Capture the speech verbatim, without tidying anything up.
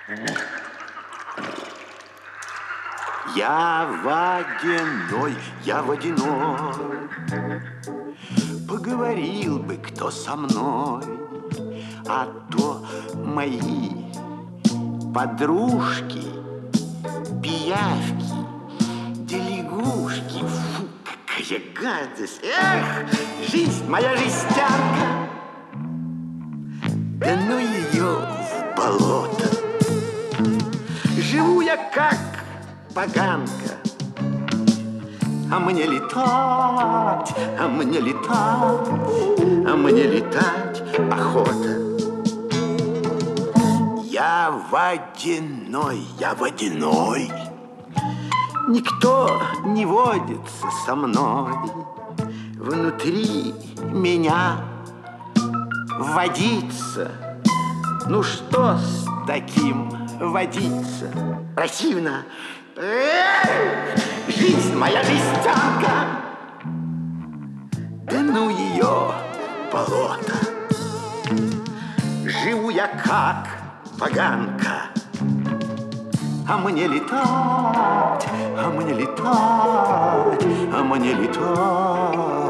Я водяной, я водяной. Поговорил бы кто со мной, а то мои подружки, пиявки, да лягушки. Фу, какая гадость! Эх, жизнь моя жестянка! Да ну ее в болото! Живу я как поганка, а мне летать, а мне летать, а мне летать охота. Я водяной, я водяной. Никто не водится со мной. Внутри меня водится. Ну что с таким водиться? Противно. Эх, жизнь моя жестянка. Да ну ее болото. Живу я как поганка, а мне летать, а мне летать, а мне летать